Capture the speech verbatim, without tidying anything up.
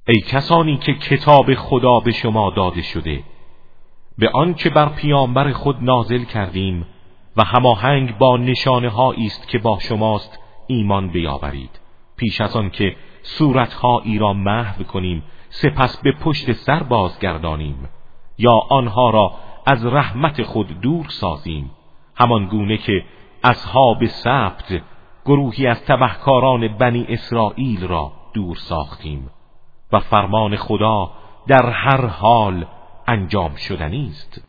ای کسانی که کتاب خدا به شما داده شده، به آن که بر پیامبر خود نازل کردیم و هماهنگ با نشانه هایی است که با شماست ایمان بیاورید، پیش از آن که صورتهایی را محو کنیم سپس به پشت سر بازگردانیم یا آنها را از رحمت خود دور سازیم، همان گونه که اصحاب سبت گروهی از تبهکاران بنی اسرائیل را دور ساختیم و فرمان خدا در هر حال انجام شدنی است.